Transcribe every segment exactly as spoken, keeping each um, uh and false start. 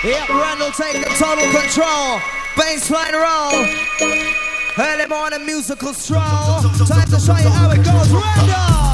Yep, Randall taking total control. Baseline roll. Early morning musical stroll. Time to show you how it goes. Randall!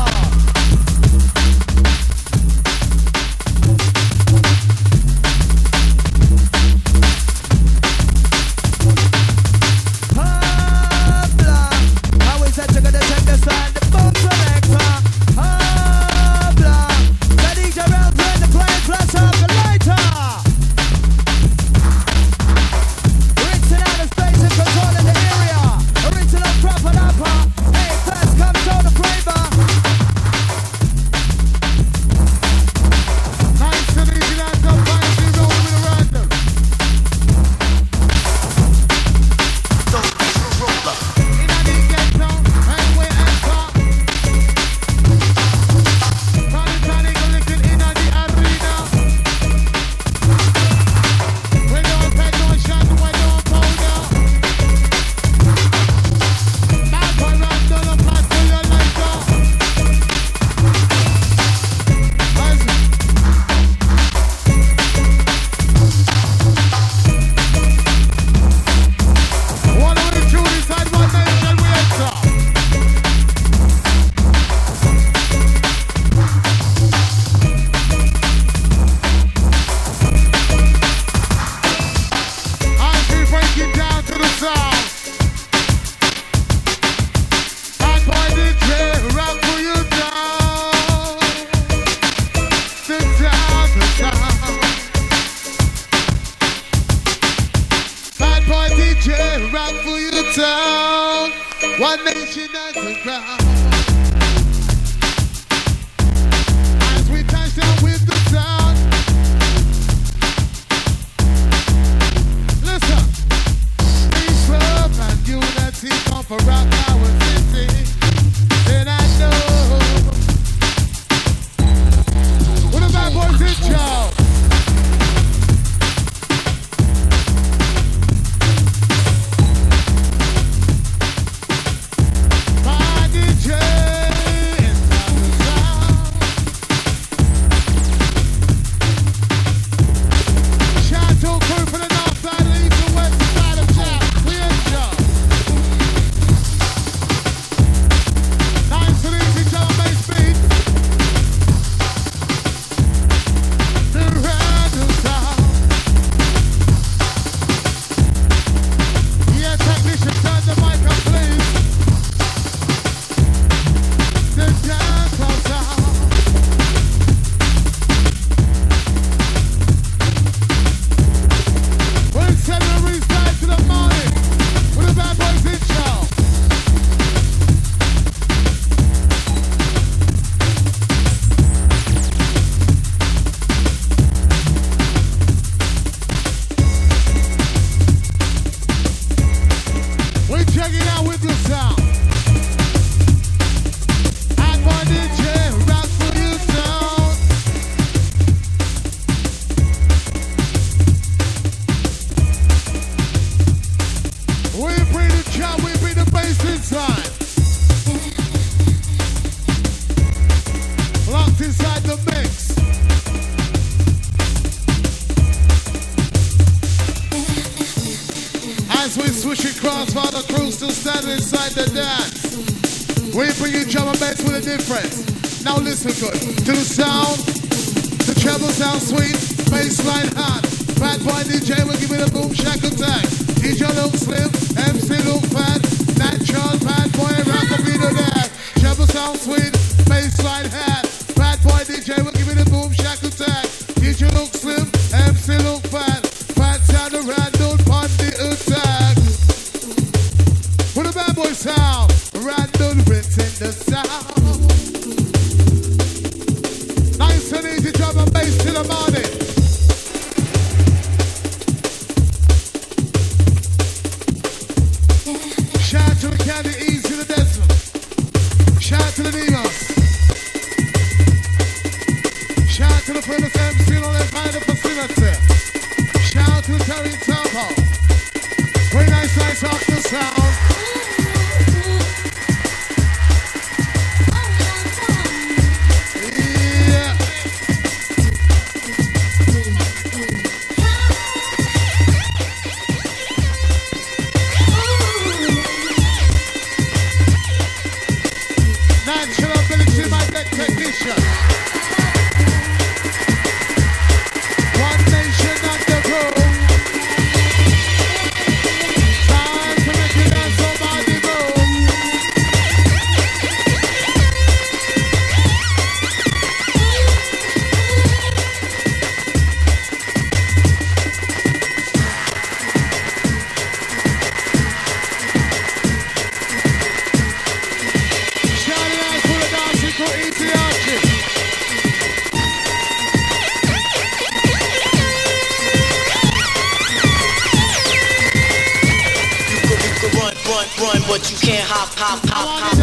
run, but you can't hop, hop, hop, hop.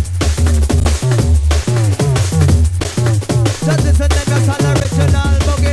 Just listen to this, an original boogie.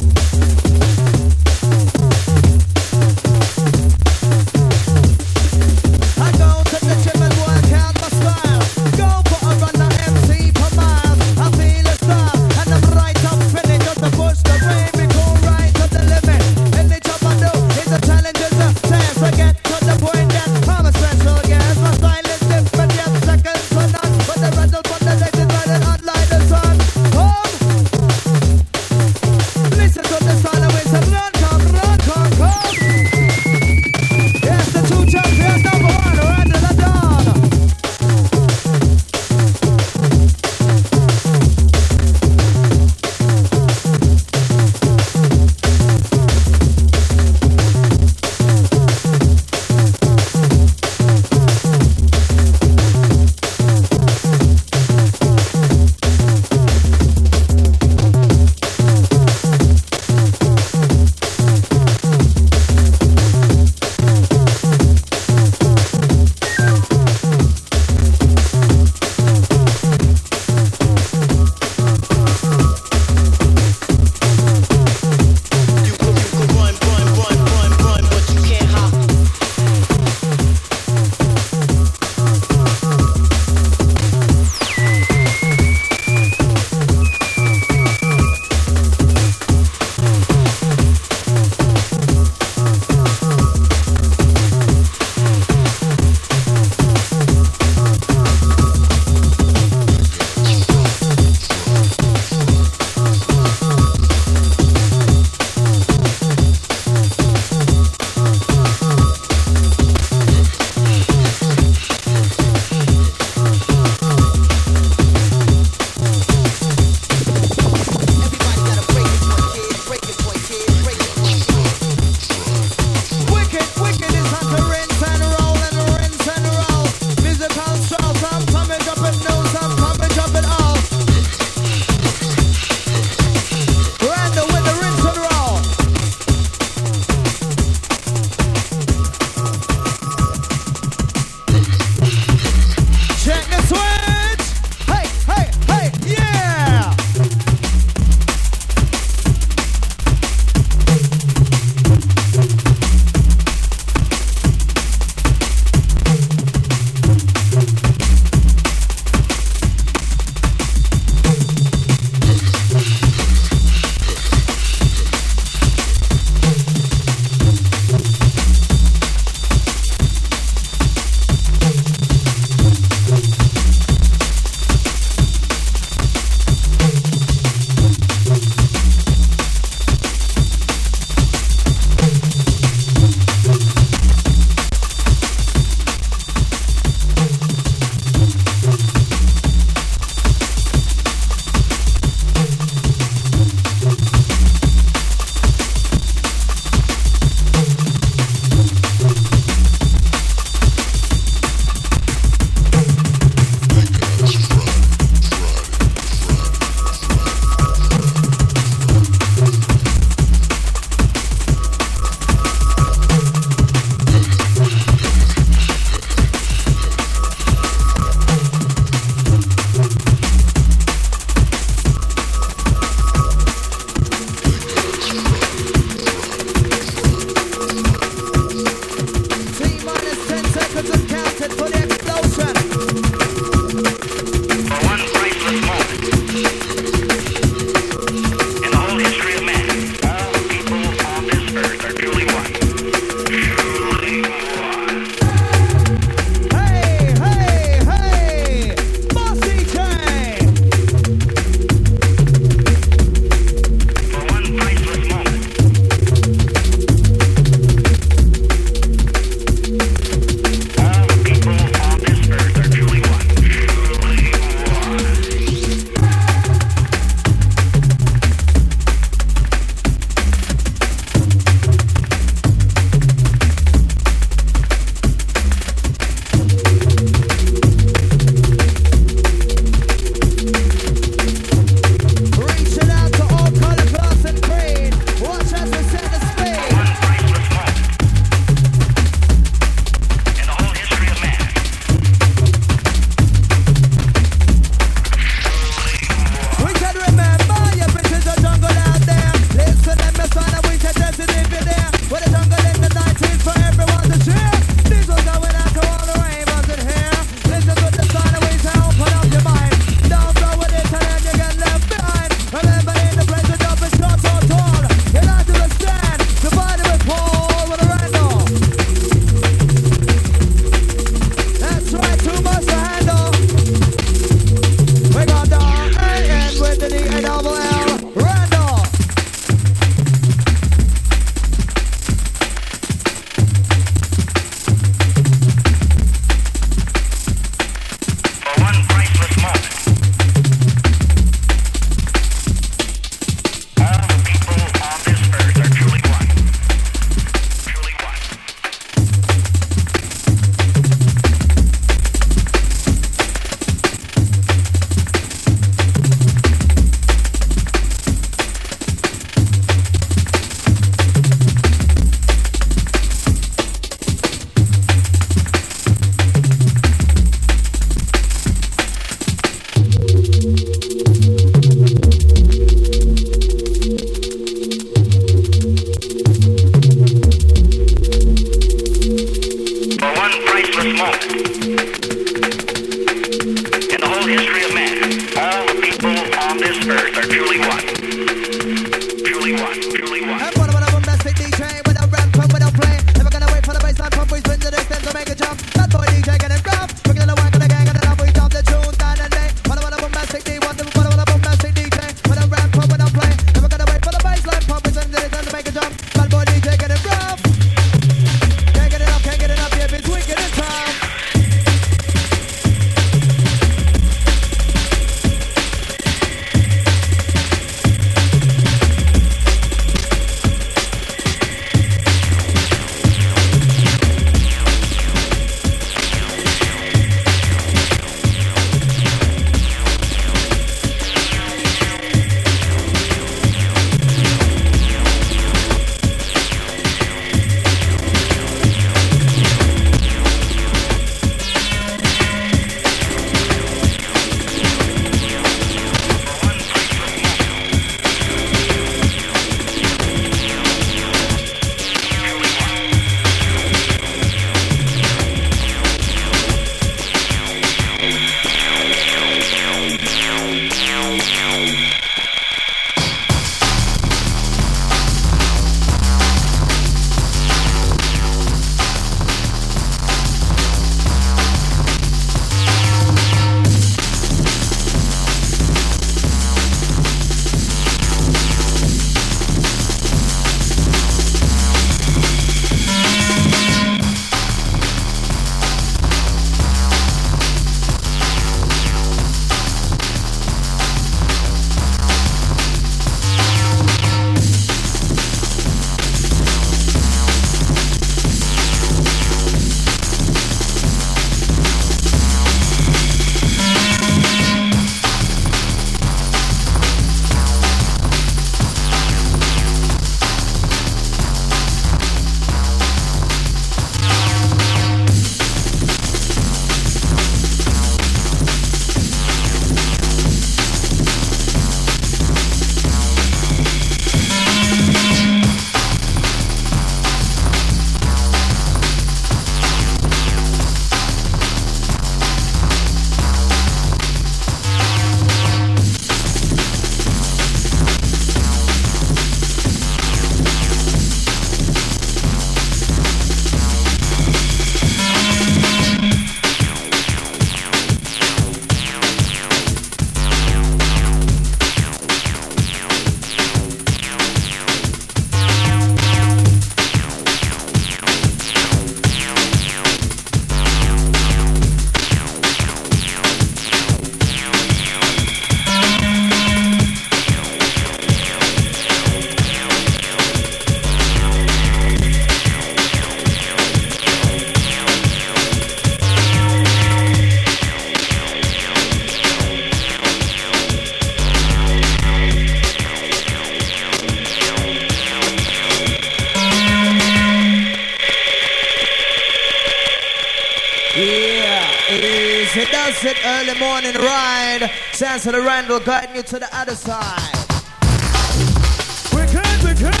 boys. It does it early morning ride. Sounds of the Randall guiding you to the other side. We can, we can.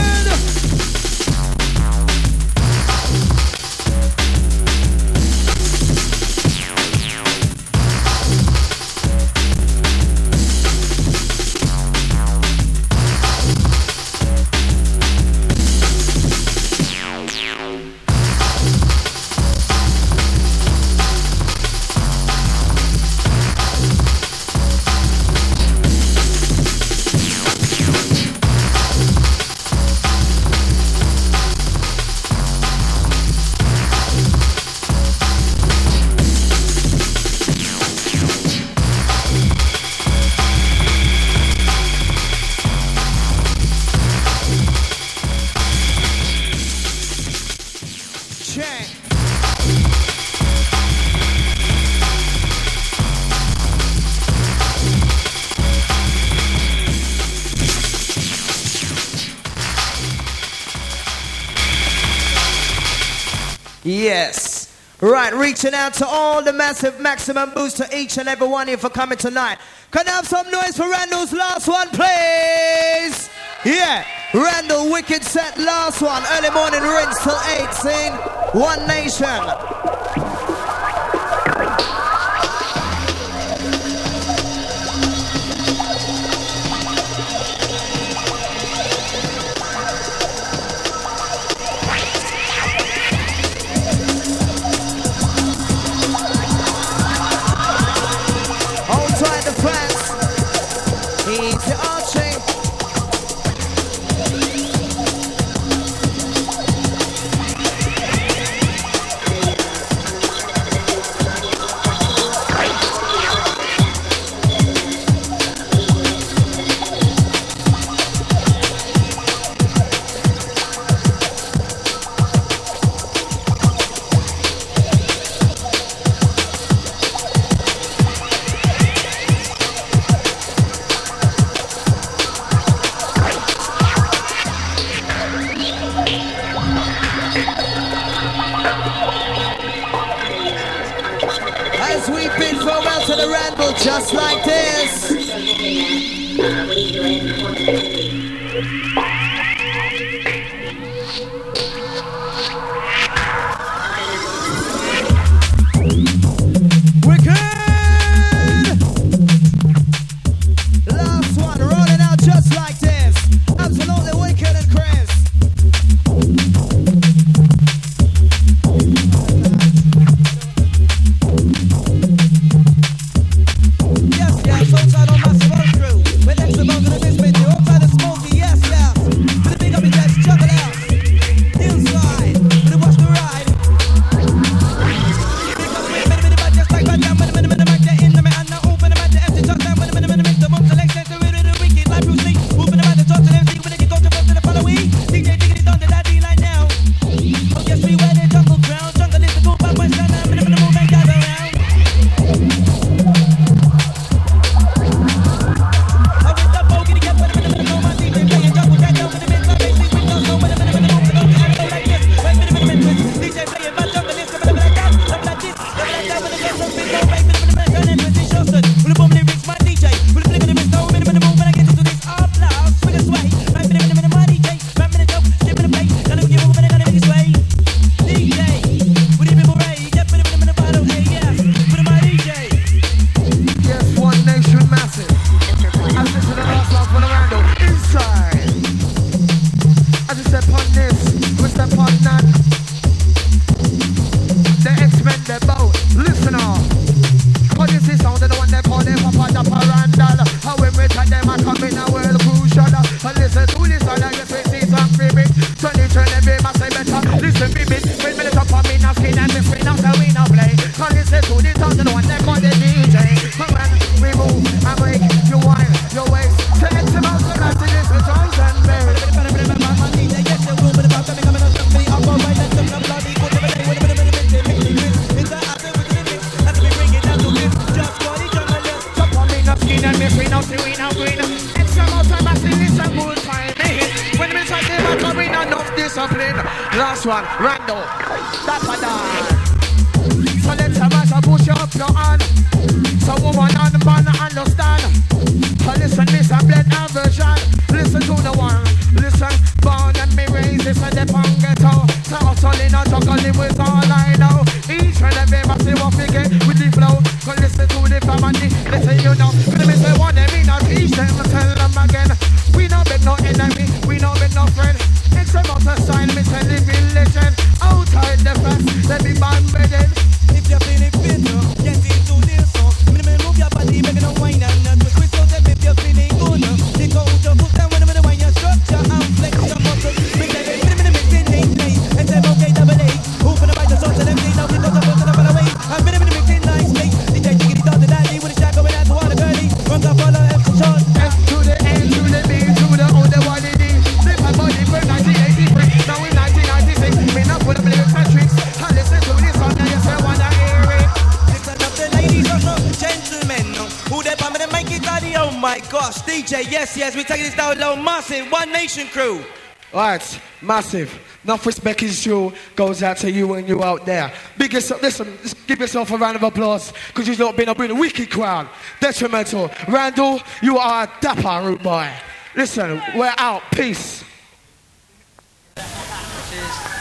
Yes. Right, reaching out to all the massive maximum boost to each and every one of you for coming tonight. Can I have some noise for Randall's last one, please? Yeah, Randall Wicked Set last one. Early morning rinse till eight, scene. One Nation. Just like this. We're good. Last one, rolling out just like this. Absolutely wicked and crazy. Last one, Randall. That's a dance. So let's have a push up your hand. So woman and man understand. Listen, this a blend aversion. Listen to the one. Listen, born and me raised. This a the punk ghetto. So hustling and juggling with all I know. Each and every see what we get with the flow. So listen to the family. Listen, you know. Let me say one them in a teach them. Tell them again. We no beg no enemy. We no beg no friend. It's about a sign. Me tell living legend. Outside the fence. Let me band ready. If you're feeling fit, get into this song. Minimum move your body, make it a wine and twist, twist out them if you're feeling good. Take out your foot down when the wine your structure and flex your muscles. Make that minute, minute, minute, minute, minute, and say okay, double A. Who for the bite the sauce and them days out in the top of the far away. And minute, minute, minute, nice place. D J Jiggy down the daddy with a shot going out to all the girlie. Run the follow F the shot. F to the N to the B to the O, the one it is. Slip my body for nineteen eighty-three. Now in nineteen ninety-six, me not full of lyrics and tricks. I listen to this song and you say wanna hear it. Listen up the ladies, also gentlemen. Who they bumping and make it daddy? Oh my gosh, D J, yes, yes, we're taking this down low, massive, One Nation crew. Alright, massive. Enough respect is due goes out to you and you out there. Biggest, listen, just give yourself a round of applause because you've not been up in a wicked crowd. Detrimental. Randall, you are a dapper root boy. Listen, we're out. Peace. Cheers.